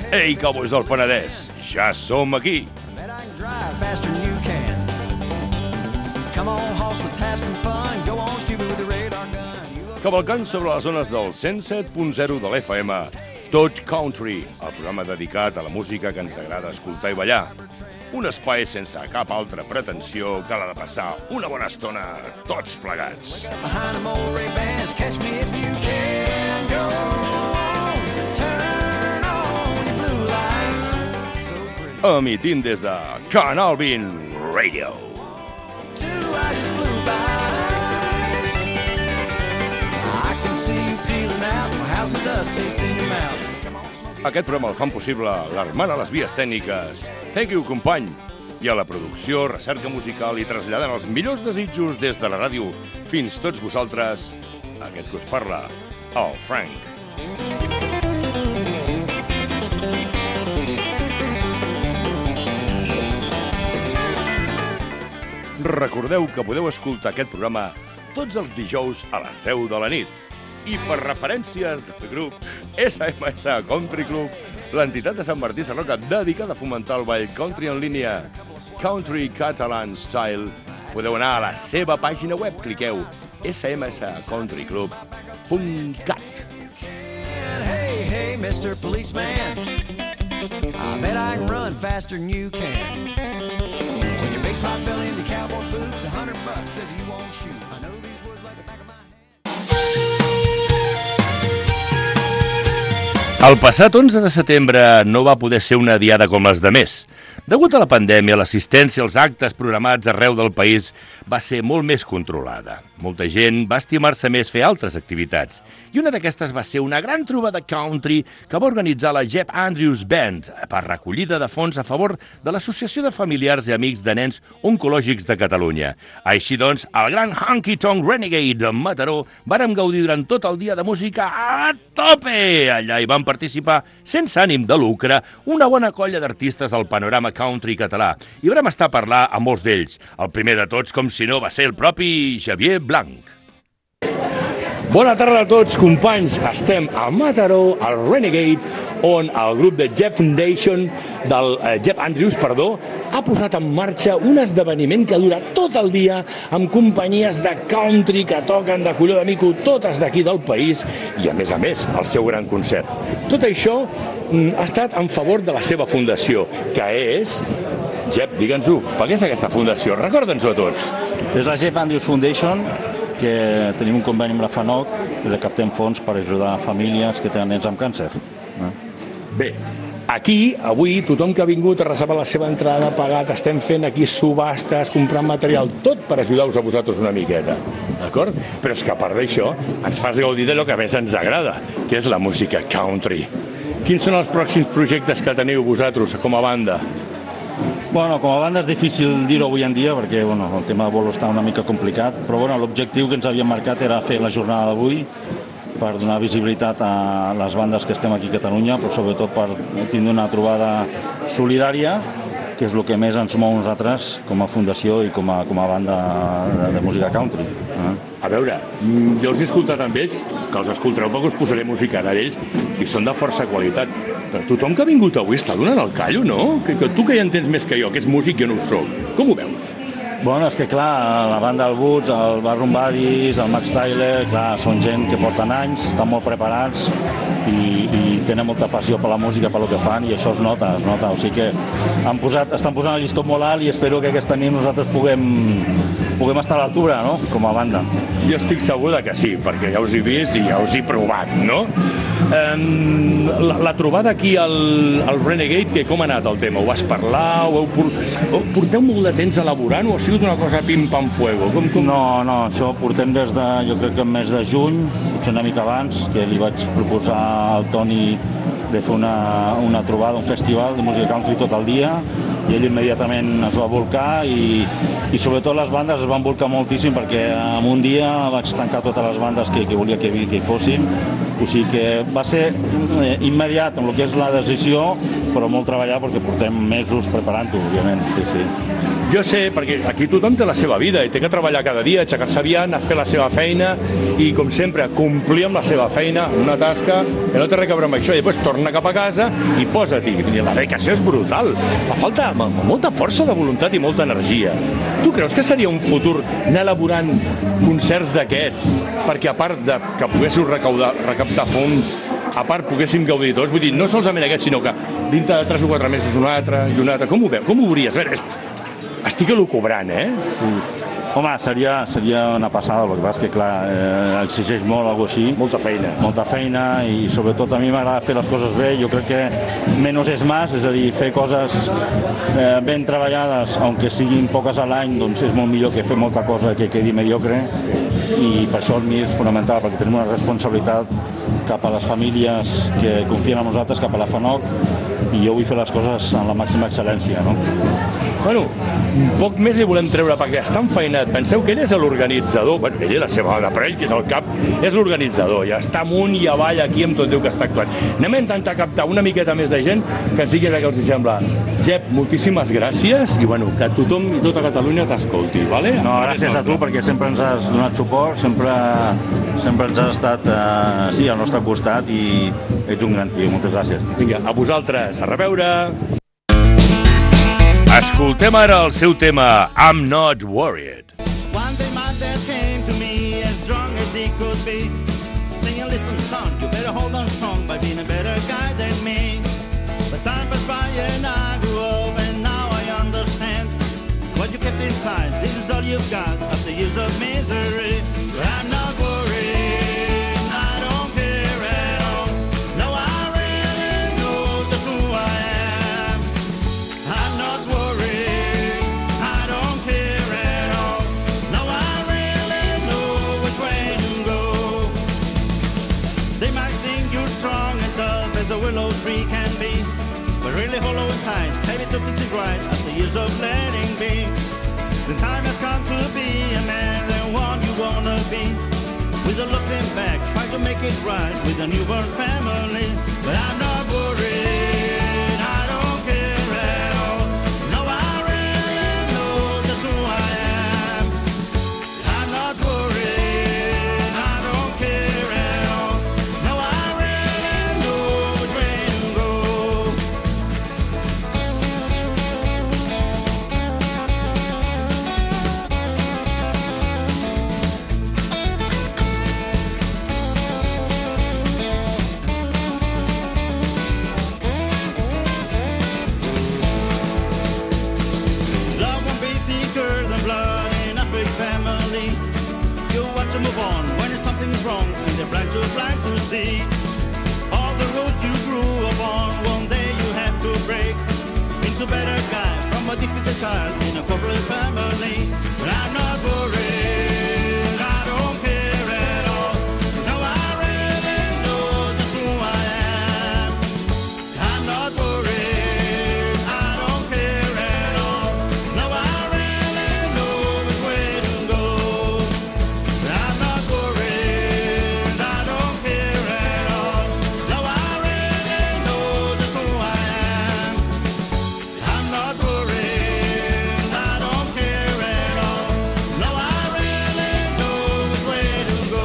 Ei, cowboys del Penedès, ja som aquí. Cavalcant sobre les zones del 107.0 de l'FM, Tot Country, el programa dedicat a la música que ens agrada escoltar i ballar. Un espai sense cap altra pretensió que la de passar una bona estona tots plegats. Emitint des de Canal 20 Radio. Aquest programa el fan possible l'Armand a les vies tècniques. Thank you, company. I a la producció, recerca musical i traslladant els millors desitjos des de la ràdio fins tots vosaltres, aquest que us parla, el Frank. Recordeu que podeu escoltar aquest programa tots els dijous a les 10 de la nit. I per referències del grup SMS Country Club, l'entitat de Sant Martí Sarroca dedicada a fomentar el ball country en línia Country Catalan Style, podeu anar a la seva pàgina web, cliqueu smscountryclub.cat. Hey, hey, Mr. Policeman, I bet I can run faster than you can. With your big pot belly and your cowboy boots, $100 says you won't shoot. I know these words like the back of my hand. El passat 11 de setembre no va poder ser una diada com les demés. Degut a la pandèmia, l'assistència als actes programats arreu del país va ser molt més controlada. Molta gent va estimar-se més fer altres activitats. I una d'aquestes va ser una gran trobada country que va organitzar la Jeff Andrews Band per recollida de fons a favor de l'Associació de Familiars i Amics de Nens Oncològics de Catalunya. Així doncs, el gran Honky Tonk Renegade de Mataró vàrem gaudir durant tot el dia de música a tope! Allà hi van participar, sense ànim de lucre, una bona colla d'artistes del panorama country català. I vam estar a parlar amb molts d'ells. El primer de tots, com si no, va ser el propi Xavier Blanc. Bona tarda a tots, companys. Estem a Mataró, al Renegade, on el grup de Jeff Andrews, ha posat en marxa un esdeveniment que dura tot el dia amb companyies de country que toquen de colló de mico, totes d'aquí del país, i a més, el seu gran concert. Tot això ha estat en favor de la seva fundació, que és... Jeff, digue'ns-ho, per què és aquesta fundació? Recorda'ns-ho a tots. És la Jeff Andrews Foundation, que tenim un conveni amb la FANOC i recaptem fons per ajudar famílies que tenen nens amb càncer. Bé, aquí, avui, tothom que ha vingut a reservar la seva entrada, pagat, estem fent aquí subhastes, comprant material, tot per ajudar-vos a vosaltres una miqueta, d'acord? Però és que a part d'això, ens fas gaudir de lo que més ens agrada, que és la música country. Quins són els pròxims projectes que teniu vosaltres com a banda? Bueno, com a banda és difícil dir-ho avui en dia perquè el tema de bolo està una mica complicat, però l'objectiu que ens havíem marcat era fer la jornada d'avui per donar visibilitat a les bandes que estem aquí a Catalunya, però sobretot per tindre una trobada solidària, que és el que més ens mou nosaltres com a fundació i com a banda de música country. A veure, jo els he escoltat amb ells, que els escoltareu perquè us posaré música d'ells, i són de força qualitat. Però tothom que ha vingut avui està donant el callo, no? Que tu que ja entens més que jo, que és músic, jo no ho soc. Com ho veus? Bueno, és que clar, la banda del Woods, el Barroom Buddies, el Max Tyler, clar, són gent que porten anys, estan molt preparats i tenen molta passió per la música, per el que fan, i això es nota. O sigui que estan posant el llistó molt alt i espero que aquesta nit nosaltres puguem estar a l'altura, no?, com a banda. Jo estic segur que sí, perquè ja us he vist i ja us he provat, no? La trobada aquí al Renegade, que com ha anat el tema? Ho vas parlar? Porteu molt de temps elaborant o ha sigut una cosa pim-pam-fuego? No, això portem des de, jo crec que el mes de juny, potser una mica abans, que li vaig proposar al Toni de fer una trobada, un festival de música country tot el dia, i ell immediatament es va volcar i sobretot les bandes es van volcar moltíssim perquè en un dia vaig tancar totes les bandes que volia que hi fossin, o sigui que va ser immediat amb el que és la decisió, però molt treballar perquè portem mesos preparant-ho, òbviament, sí. Jo sé, perquè aquí tothom té la seva vida i té que treballar cada dia, aixecar-se aviat, fer la seva feina i, com sempre, complir amb la seva feina, una tasca que no té res a veure amb això, i després torna cap a casa i posa-t'hi. La dedicació és brutal. Fa falta molta força de voluntat i molta energia. Tu creus que seria un futur anar elaborant concerts d'aquests perquè, a part de que poguéssiu recaptar fons, a part poguéssim gaudir tots, vull dir, no solament aquests, sinó que dintre de 3 o 4 mesos un altre i un altre. Com ho veu? Com ho veuries? A veure, estic elucubrant, Sí. Home, seria una passada, el que passa és que, clar, exigeix molt, alguna cosa així. Molta feina i, sobretot, a mi m'agrada fer les coses bé. Jo crec que menos és más, és a dir, fer coses ben treballades, aunque siguin poques a l'any, doncs és molt millor que fer molta cosa que quedi mediocre. I per això el mi és fonamental, perquè tenim una responsabilitat cap a les famílies que confien en nosaltres, cap a la FANOC, i jo vull fer les coses amb la màxima excel·lència, no? Bueno, un poc més li volem treure perquè està enfeinat. Penseu que ell és l'organitzador, bueno, ell és la seva dona, però ell, que és el cap, és l'organitzador, i està amunt i avall aquí amb tot Déu que està actuant. Anem a intentar captar una miqueta més de gent que ens digui què els sembla. Jep, moltíssimes gràcies i, bueno, que tothom i tota Catalunya t'escolti, vale? No, gràcies a tu, perquè sempre ens has donat suport, sempre ens has estat al nostre costat i ets un gran tio. Moltes gràcies. Vinga, a vosaltres, a reveure! Escoltem ara el seu tema I'm Not Worried. One day my dad came to me as drunk as he could be, saying, listen son, you better hold on strong by being a better guy than me. But time passed by and I grew up and now I understand what you kept inside, this is all you've got after years of misery. But I'm not worried, I don't care at all. No, I really know just who I am. I'm not worried, I don't care at all. No, I really know which way to go. They might think you're strong and tough as a willow tree can be, but really hollow inside, maybe to fix it right after years of letting be. The time has come to be a man, the one you wanna be. With a looking back, try to make it right with a newborn family. But I'm not worried, I don't care at all. No, I really know just who I am. I'm not worried, I don't care at all. No, I really know which way to go. Love won't be thicker than blood in a big family. You want to move on when something's wrong, and they're blind to see. All the roads you grew up on, one day you have to break into a better guy from a defeated child in a corporate family. But I'm not worried, I don't care at all. No, I really know just who I am. I'm not worried, I don't care at all. No, I really know which way to go. I'm not worried, I don't care at all. No, I really know just who I am. I'm not worried, I don't care at all. No, I really know which way to go.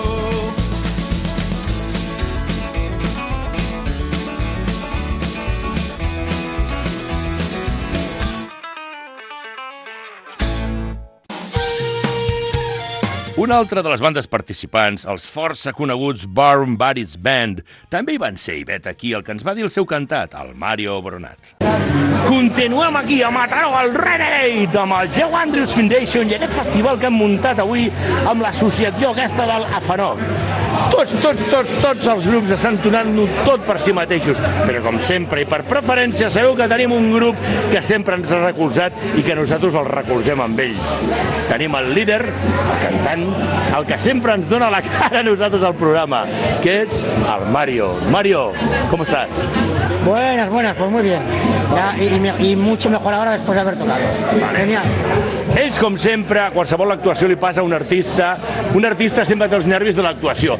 Una altra de les bandes participants, els força coneguts Warm Bodies Band, també hi van ser, i vet aquí el que ens va dir el seu cantat, el Mario Bronat. Continuem aquí a Mataró, al Renegade, amb el Joe Andrews Foundation i aquest festival que hem muntat avui amb l'associació aquesta del AFANOC. Tots els grups estan tonant-ho tot per si mateixos, però com sempre i per preferència sabeu que tenim un grup que sempre ens ha recolzat i que nosaltres el recolzem amb ells. Tenim el líder, el cantant, el que sempre ens dona la cara a nosaltres al programa, que és el Mario. Mario, ¿cómo estás? Buenas, pues muy bien. Ya, y mucho mejor ahora después de haber tocado. Vale. Genial. Ells, com sempre, a qualsevol actuació li passa a un artista sempre té els nervis de l'actuació.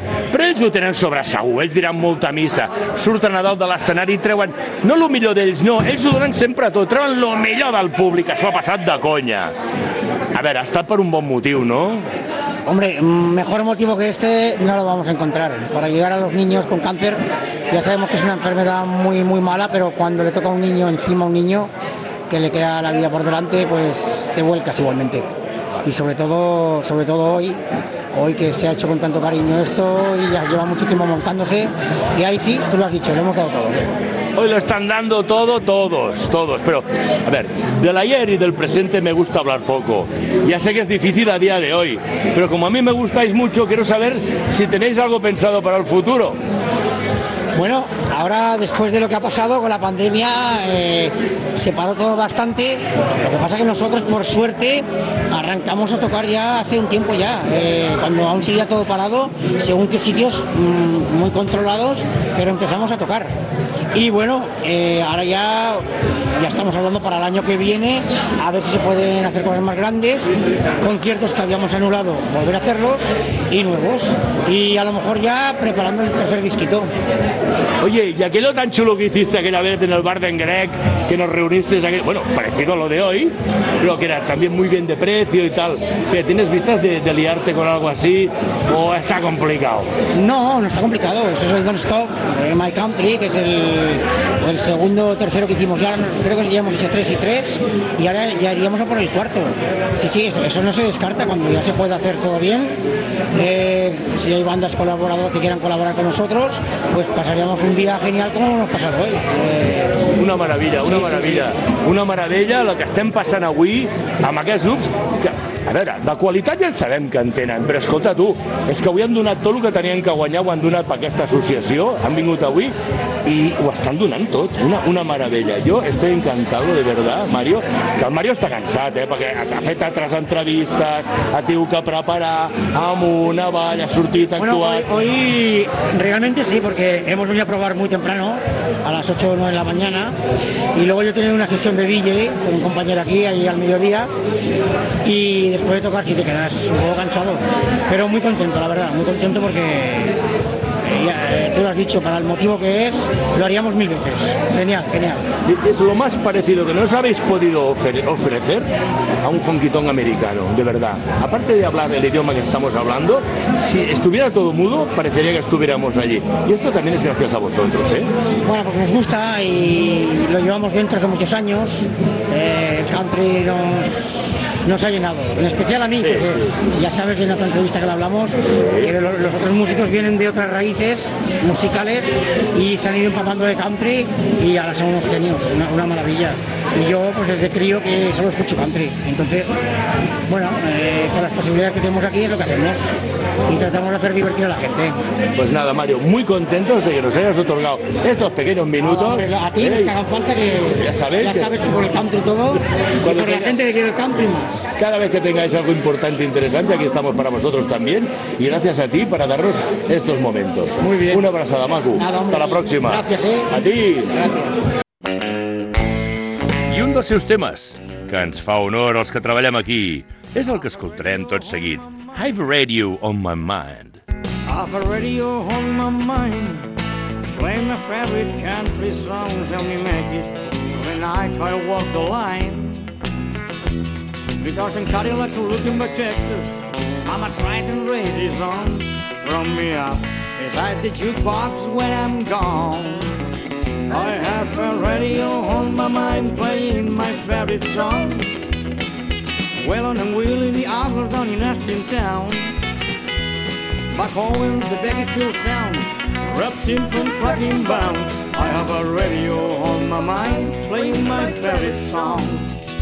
però ells ho tenen sobre segur, ells diran molta missa, surten a dalt de l'escenari i treuen, no el millor d'ells, no, ells ho donen sempre tot, treuen el millor del públic, això ha passat de conya. A veure, ha estat per un bon motiu, no? Hombre, mejor motivo que este no lo vamos a encontrar. Para ayudar a los niños con cáncer, ya sabemos que es una enfermedad muy, muy mala, pero cuando le toca a un niño, encima a un niño, que le queda la vida por delante, pues te vuelcas igualmente. Y sobre todo hoy que se ha hecho con tanto cariño esto y ya lleva mucho tiempo montándose, y ahí sí, tú lo has dicho, lo hemos dado todos. Hoy lo están dando todo, todos, pero, a ver, del ayer y del presente me gusta hablar poco. Ya sé que es difícil a día de hoy, pero como a mí me gustáis mucho, quiero saber si tenéis algo pensado para el futuro. Bueno, ahora después de lo que ha pasado con la pandemia se paró todo bastante. Lo que pasa que nosotros, por suerte, arrancamos a tocar ya hace un tiempo ya, cuando aún seguía todo parado, según qué sitios muy controlados, pero empezamos a tocar. Y bueno, ahora ya estamos hablando para el año que viene, a ver si se pueden hacer cosas más grandes, conciertos que habíamos anulado, volver a hacerlos, y nuevos. Y a lo mejor ya preparando el tercer disquito. Oye, y aquello tan chulo que hiciste aquella vez en el bar de Engrec, que nos reuniste, bueno, parecido a lo de hoy, pero que era también muy bien de precio y tal. ¿Tienes vistas de liarte con algo así o está complicado? No, no está complicado. Eso es el Don't Stop, My Country, que es el segundo o tercero que hicimos. Ya creo que ya hemos hecho 3 y 3 y ahora ya iríamos a por el cuarto. Sí, eso no se descarta cuando ya se puede hacer todo bien. Si hay bandas colaboradoras que quieran colaborar con nosotros, pues pasaríamos un día genial como hemos pasado hoy. Una meravella, una meravella. Sí. Una meravella la que estem passant avui amb aquests grups que, a veure, de qualitat ja el sabem que en tenen, però escolta tu, és que avui han donat tot el que tenien que guanyar, ho han donat per aquesta associació, han vingut avui i ho estan donant tot, una meravella. Jo estoy encantado, de verdad, Mario, que el Mario està cansat, perquè ha fet altres entrevistes, ha tingut que preparar amunt, avall, ha sortit, ha actuat... Bueno, hoy realmente sí, porque hemos venido a probar muy temprano, a las 8 o 9 de la mañana, y luego yo tenía una sesión de DJ con un compañero aquí, ahí al mediodía, y después de tocar sí te quedas un poco cansado, pero muy contento, la verdad, muy contento porque tú lo has dicho, para el motivo que es, lo haríamos 1000 veces. Genial, genial. Es lo más parecido que nos habéis podido ofrecer a un honky-tonk americano, de verdad. Aparte de hablar el idioma que estamos hablando, si estuviera todo mudo, parecería que estuviéramos allí. Y esto también es gracias a vosotros, ¿eh? Bueno, porque nos gusta y lo llevamos dentro hace muchos años. El country nos ha llenado, en especial a mí, sí, porque sí. Ya sabes en otra entrevista que le hablamos, que los otros músicos vienen de otras raíces musicales y se han ido empapando de country y ahora son unos genios, una maravilla. Y yo pues desde crío que solo escucho country, entonces bueno, con las posibilidades que tenemos aquí es lo que hacemos y tratamos de hacer divertir a la gente. Pues nada, Mario, muy contentos de que nos hayas otorgado estos pequeños minutos. A ti los que hagan falta, que ya sabes que por el country todo y por la gente que quiere el country más. Cada vez que tengáis algo importante e interesante, aquí estamos para vosotros también y gracias a ti para darnos estos momentos. Muy bien. Una abrazada, Macu. Nada, hasta la próxima. Gracias, A ti. Gracias. I un dels seus temes, que ens fa honor als que treballem aquí, és el que escoltarem tot seguit. I've a radio on my mind. I've a radio on my mind, playing my favorite country songs, help me make it through the night I walk the line. Guitars and Cadillacs are looking back Texas, I'm a trying to raise his on, from me up beside the jukebox when I'm gone. I have a radio on my mind playing my favorite songs. Waylon and Willie, the Adlers down in Austin town. Buck Owens, the Beckyfield sound, erupts in from trucking bound. I have a radio on my mind playing my favorite songs.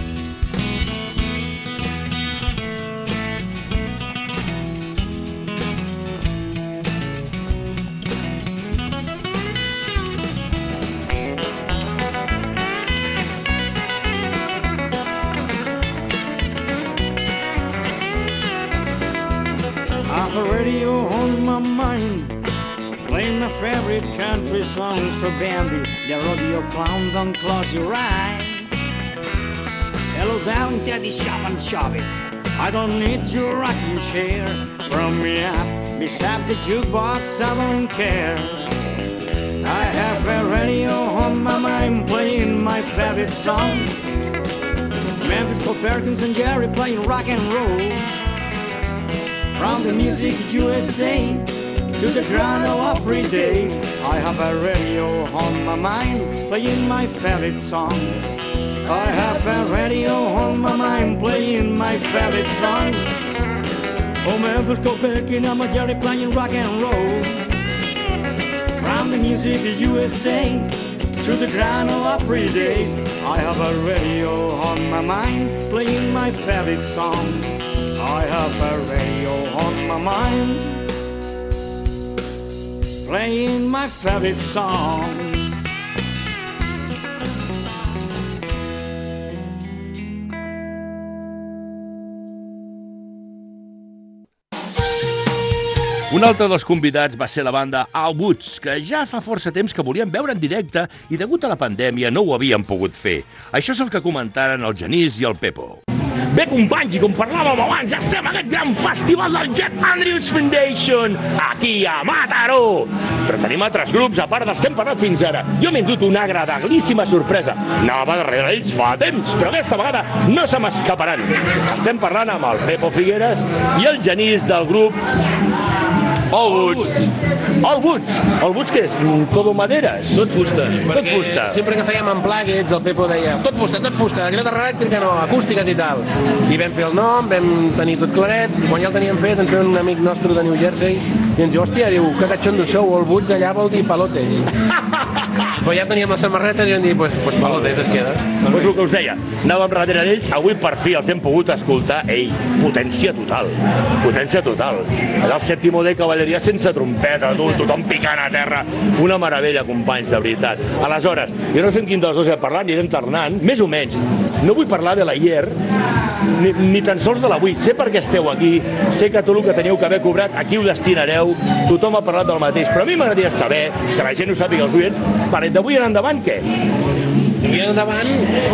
I have a radio on my mind, playing my favorite country songs. So Bambi, the rodeo clown, don't close your eye. Hello down, Daddy, shop and shop it. I don't need your rocking chair. From me up beside the jukebox, I don't care. I have a radio on my mind playing my favorite songs. Memphis, Cole Perkins and Jerry playing rock and roll. From the Music USA to the Grand Ole Opry days, I have a radio on my mind playing my favorite songs. I have a radio on my mind playing my favorite songs. Oh, Memphis, Cole Perkins and Jerry playing rock and roll. From the Music USA to the Grand Ole Opry days, I have a radio on my mind playing my favorite songs. I have a radio on my mind playing my favorite song. Un altre dels convidats va ser la banda Al Woods, que ja fa força temps que volien veure en directe i degut a la pandèmia no ho havien pogut fer. Això és el que comentaren el Genís i el Pepo. Bé, companys, i com parlàvem abans, estem a aquest gran festival del Jet Andrews Foundation, aquí a Mataró. Però tenim altres grups, a part dels que hem parlat fins ara. Jo m'he endut una agradabilíssima sorpresa. Anava darrere ells fa temps, però aquesta vegada no se m'escaparan. Estem parlant amb el Pepo Figueres i el Genís del grup Al Woods. Al Woods. Al Woods què és? Todo maderes? Tot fusta. Tot fusta. Sempre que fèiem Unplugged, el Pepo deia tot fusta, guitarra elèctrica no, acústiques i tal. I vam fer el nom, vam tenir tot claret, i quan ja el teníem fet ens ve un amic nostre de New Jersey i ens diu, hòstia, diu, que cachondo sou, Al Woods allà vol dir palotes. Però ja teníem les samarretes i vam dir, pues palotes es queda. Pues el que us deia, anàvem darrere d'ells, avui per fi els hem pogut escoltar. Ei, potència total. Allà el sèptimo de cavalleria sense trompeta, tothom picant a terra. Una meravella, companys, de veritat. Aleshores, jo no sé en quin dels dos he parlat, aniré alternant, més o menys. No vull parlar de l'ayer, ni tan sols de l'avui. Sé per què esteu aquí, sé que tot el que teniu que haver cobrat, aquí ho destinareu, tothom ha parlat del mateix, però a mi m'agradaria saber, que la gent ho sàpiga, els oients, d'avui en endavant, què? D'avui en endavant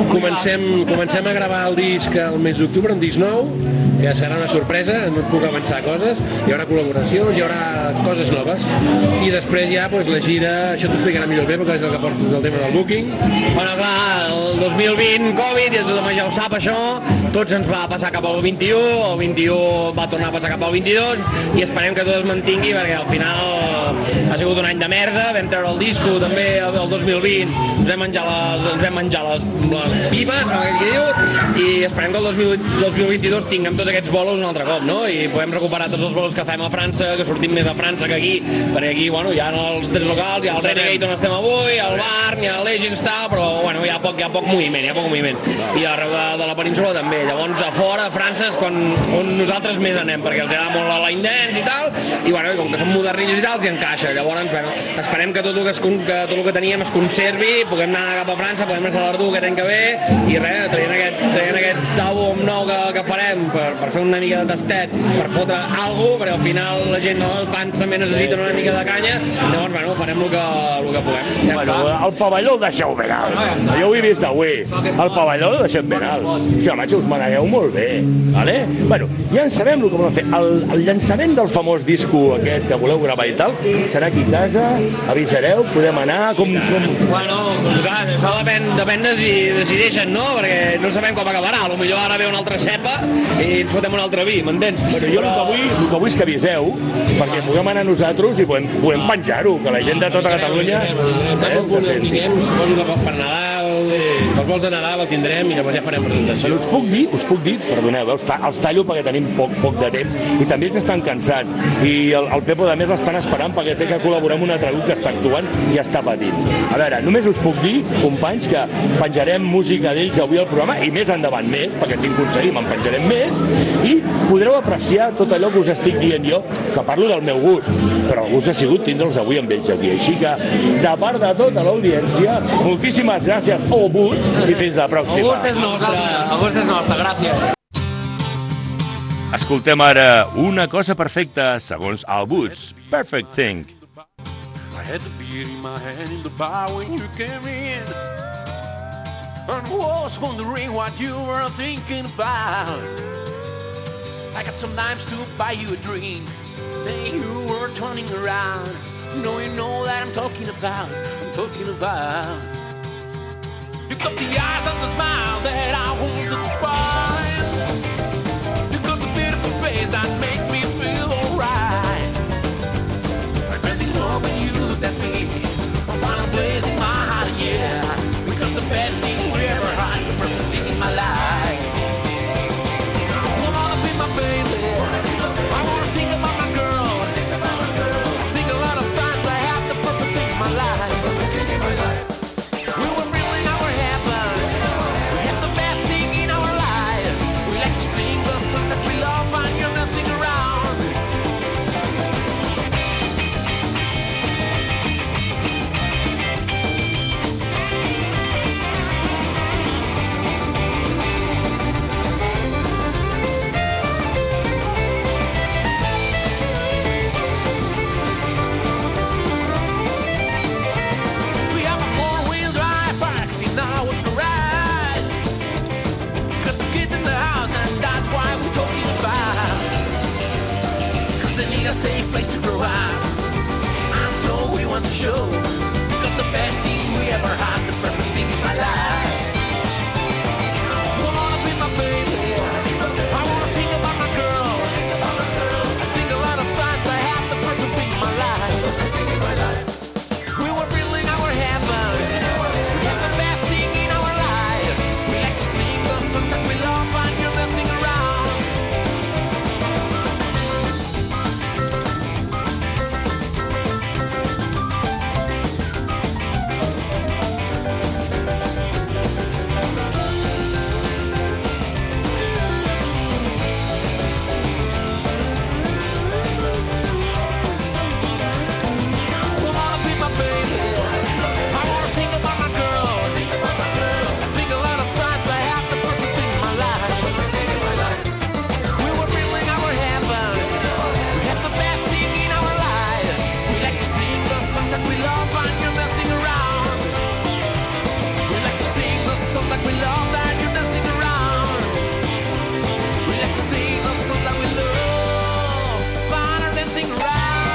comencem a gravar el disc el mes d'octubre, un disc nou, que serà una sorpresa, no et puc avançar coses, hi haurà col·laboracions, hi haurà coses noves, i després ja la gira, això t'ho explicarà millor el Pepo, que és el que porta el tema del booking. Bueno, clar, el 2020, Covid, i tothom ja ho sap, això, tots ens va passar cap al 21, el 21 va tornar a passar cap al 22, i esperem que tot es mantingui, perquè al final ha sigut un any de merda, vam treure el disco també el 2020, ens vam menjar les pipes, com aquí diu, i esperem que el 2022 tinguem tots aquests bolos un altre cop, no? I podem recuperar tots els bolos que fem a França, que sortim més a França que aquí, perquè aquí, bueno, hi ha els tres locals, hi ha el Renegade on estem avui, el Barn, hi ha el Legends, però, bueno, hi ha poc moviment, i arreu de la península també. Llavors, a fora, a França, és on nosaltres més anem, perquè els agrada molt la line dance i tal, i, bueno, com que som modernillos i tal, s'hi encaixa. Llavors, bueno, esperem que tot el que teníem es conservi, puguem anar cap a França, podem anar a l'Ardú aquest any que ve, i res, traient aquest àlbum nou que farem per fer una mica de tastet, per fotre alguna cosa, perquè al final la gent, els fans també necessiten una mica de canya, llavors, bueno, farem el que puguem. Ja bueno, el pavelló el deixeu ben alt. Jo ho he vist avui. El pavelló el deixem ben alt. Hòstia, macho, us manegueu molt bé. Vale? Bueno, ja en sabem el que volem fer. El llançament del famós disco aquest que voleu gravar i tal, serà aquí a casa, avisareu, podem anar, com... Bueno, clar, això depèn de si decideixen, no? Perquè no sabem com acabarà. Potser ara ve una altra cepa i ens fotem un altre vi, m'entens? Bueno, jo el que vull és que aviseu, perquè puguem anar nosaltres i podem penjar-ho, que la gent de tota Catalunya... Suposo que per Nadal, els vols de Nadal el tindrem i llavors ja farem presentació. Però us puc dir, perdoneu, els tallo perquè tenim poc de temps i també ells estan cansats i el Pepo de més l'estan esperant perquè té que col·laborar amb un altre grup que està actuant i està patint. A veure, només us puc dir, companys, que penjarem música d'ells avui al programa i més endavant més, perquè si en aconseguim en penjarem més i podreu apreciar tot allò que us estic dient jo, que parlo del meu gust, però el gust ha sigut tindre'ls avui amb ells aquí. Així que, de part de tota l'audiència, moltíssimes gràcies, Al Woods, i fins la pròxima. El gust és nostre, gràcies. Escoltem ara Una cosa perfecta, segons Al Woods, Perfect Thing. I had the beer in my hand in the bar when you came in, and was wondering what you were thinking about. I got some dimes to buy you a drink, day you were turning around. You know that I'm talking about. You got the eyes and the smile that I wanted to find. You got the beautiful face that makes me feel alright. I felt in love when you looked at me. I found a place in my heart, yeah. We got the best thing we ever had, the perfect thing in my life. I wanna be my baby. I wanna think about my girl. I think a lot of times I have the perfect thing in my life. We were feeling our heaven. We have the best thing in our lives. We like to sing the songs that we love and you're dancing around. We have a four-wheel drive parked in our garage. Got the kids in the house and that's why we're talking about. Cause they need a safe place to grow up. And so we want to show. We got the best thing we ever had, the perfect thing in my life. I wanna be my baby. I wanna think about my girl. I think a lot of times I have the perfect thing in my life. We were feeling our heaven. We have the best thing in our lives. We like to sing the songs that we love and you're dancing around. I wanna be my baby. I wanna think about my girl. I think a lot of times I have the perfect thing in my life. We were feeling our heaven. We have the best thing in our lives. We like to sing the songs that we love and you're dancing around. We like to sing the songs that we love and you're dancing around. We like to sing the songs that we love and are dancing around.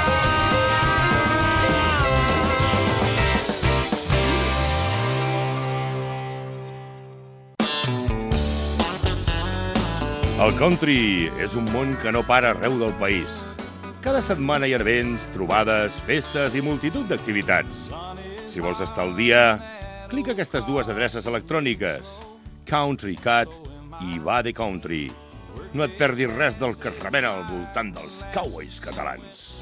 El country és un món que no para arreu del país. Cada setmana hi ha events, trobades, festes i multitud d'activitats. Si vols estar al dia, clica aquestes dues adreces electròniques, Country Cat i Va de Country. No et perdis res del que es remena al voltant dels cowboys catalans.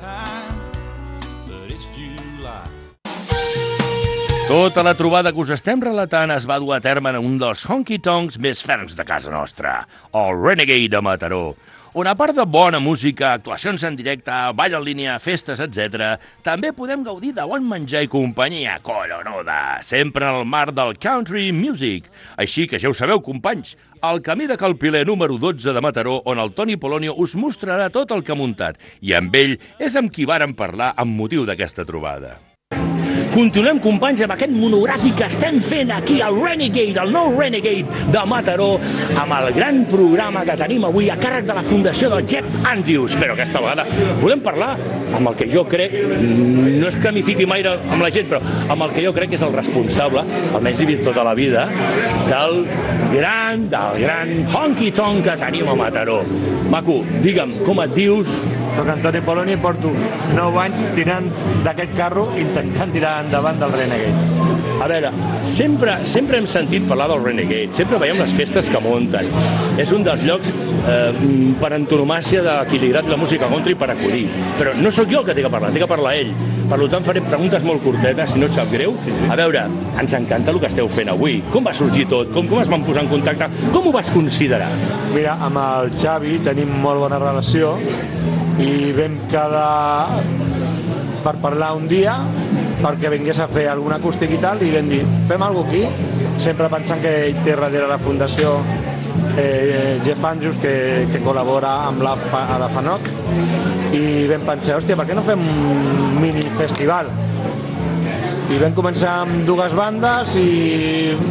Tota la trobada que us estem relatant es va dur a terme en un dels honky-tonks més ferms de casa nostra, el Renegade de Mataró, on a part de bona música, actuacions en directe, ball en línia, festes, etc., també podem gaudir de bon menjar i companyia colonuda, sempre en el marc del country music. Així que ja ho sabeu, companys, el camí de Calpiler número 12 de Mataró, on el Toni Polonio us mostrarà tot el que ha muntat, i amb ell és amb qui vàrem parlar amb motiu d'aquesta trobada. Continuem, companys, amb aquest monogràfic que estem fent aquí al Renegade, el nou Renegade de Mataró, amb el gran programa que tenim avui a càrrec de la Fundació del Jeff Andrews. Però aquesta vegada volem parlar amb el que jo crec, no és que m'hi fiqui mai amb la gent, però amb el que jo crec que és el responsable, almenys he vist tota la vida, del gran honky-tonk que tenim a Mataró. Maco, digue'm, com et dius? Soc Antoni Poloni i porto 9 anys tirant d'aquest carro intentant tirar endavant del Renegade. A veure, sempre hem sentit parlar del Renegade, sempre veiem les festes que munten. És un dels llocs per antonomàcia d'equilibrat la música country per acudir. Però no sóc jo el que té que parlar ell. Per tant, faré preguntes molt curtetes, si no et sap greu. A veure, ens encanta el que esteu fent avui. Com va sorgir tot? Com es van posar en contacte? Com ho vas considerar? Mira, amb el Xavi tenim molt bona relació i vam quedar per parlar un dia perquè vingués a fer algun acústic i tal, i vam dir, fem alguna cosa aquí, sempre pensant que ell té darrere la fundació Jeff Andrews, que col·labora amb la FANOC, i vam pensar, hòstia, per què no fem un mini festival? I vam començar amb 2 bandes i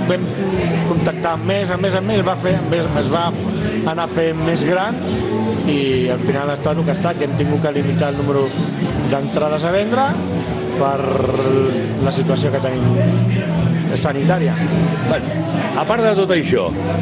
vam contactar amb més, es va anar fent més gran i al final està el que està, que hem tingut que limitar el número d'entrades a vendre per la situació que tenim sanitària. Bueno, a part de tot això,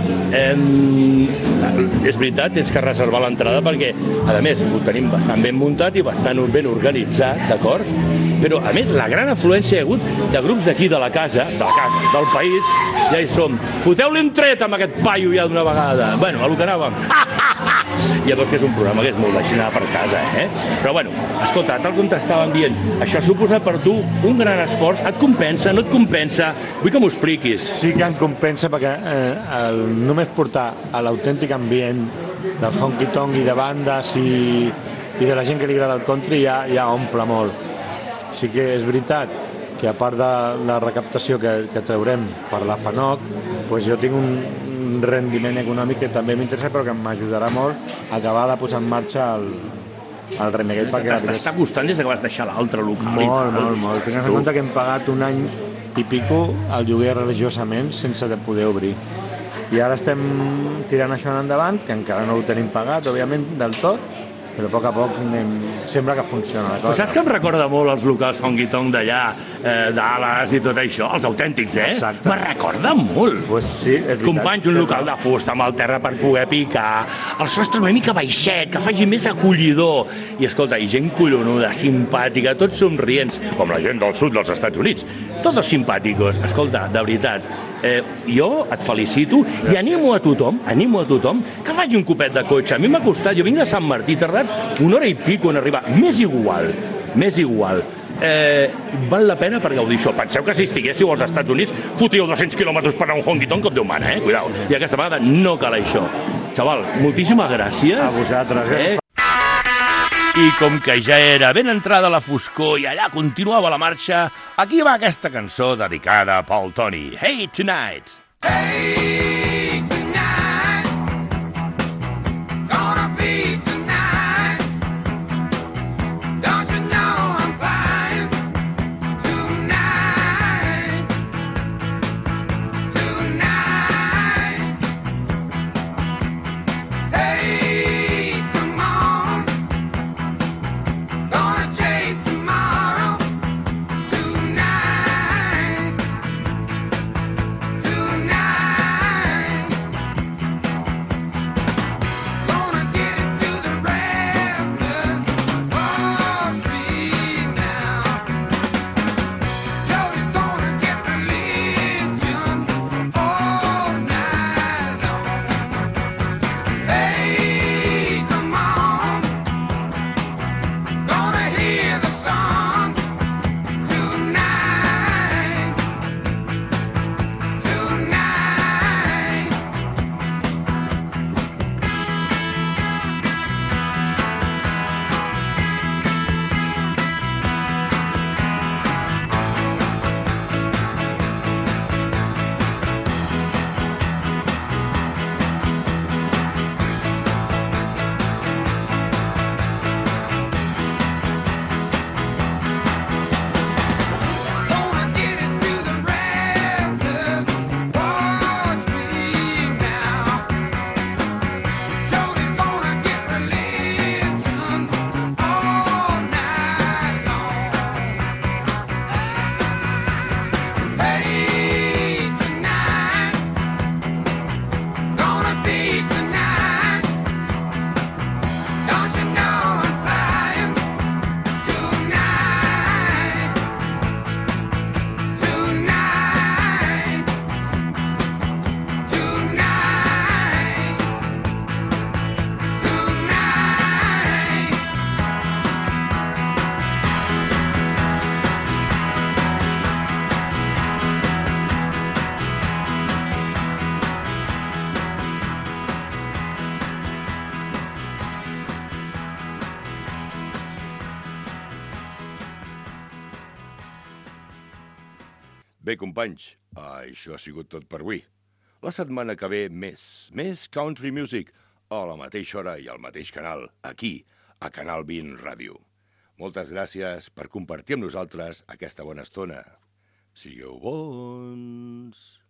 és veritat, tens que reservar l'entrada perquè, a més, ho tenim bastant ben muntat i bastant ben organitzat, d'acord? Però, a més, la gran afluència hi ha hagut de grups d'aquí de la casa, del país, ja hi som. Foteu-li un tret amb aquest paio ja d'una vegada. Bueno, a lo que anàvem. Llavors que és un programa que és molt d'aixenar per casa, eh? Però bueno, escolta, tal com t'estàvem dient, això suposa per tu un gran esforç. Et compensa, no et compensa? Vull que m'ho expliquis. Sí que em compensa perquè només portar a l'autèntic ambient del honky-tonk i de bandes i de la gent que li agrada el country ja omple molt. Sí que és veritat que a part de la recaptació que traurem per la FANOC, doncs jo tinc un rendiment econòmic que també m'interessa però que m'ajudarà molt a acabar de posar en marxa el Renegade. T'està costant des que vas deixar l'altre local. Molt. Tingues en compte que hem pagat un any i pico el lloguer religiosament sense de poder obrir. I ara estem tirant això endavant, que encara no ho tenim pagat, òbviament, del tot, però a poc sembla que funciona la cosa. Però saps que em recorda molt els locals honky-tonk d'allà, d'Ales i tot això, els autèntics, eh? Exacte. Me recorda molt. Pues sí, és veritat. Companys, un local de fusta amb el terra per poder picar, el sostre una mica baixet, que faci més acollidor. I escolta, i gent collonuda, simpàtica, tots somrients, com la gent del sud dels Estats Units. Todos simpàticos. Escolta, de veritat, jo et felicito i animo a tothom que faci un copet de cotxe. A mi m'ha costat, jo vinc de Sant Martí, he tardat una hora i pico en arribar. M'és igual. Val la pena per gaudir això. Penseu que si estiguéssiu als Estats Units fotíeu 200 quilòmetres per anar a un honky-tonk com Déu mana, cuidao. I aquesta vegada no cal això. Xaval, moltíssimes gràcies. A vosaltres. I com que ja era ben entrada la foscor i allà continuava la marxa, aquí va aquesta cançó dedicada pel Toni. Hey Tonight! Hey, tonight, gonna be tonight. Don't you know I'm flying tonight, tonight. Hey, come on, gonna chase tomorrow tonight, tonight. Gonna get it to the rafters, Wall Street now. Jody's gonna get religion all night long. Hey, come on, gonna hear the song tonight, tonight. Gonna get it to the rafters, Wall Street now. Jody's gonna get religion all night long. Hey, tonight, gonna be tonight. Don't you know I'm flying tonight, tonight, tonight. Bé, companys, això ha sigut tot per avui. La setmana que ve més country music, a la mateixa hora i al mateix canal, aquí, a Canal 20 Ràdio. Moltes gràcies per compartir amb nosaltres aquesta bona estona. Sigueu bons!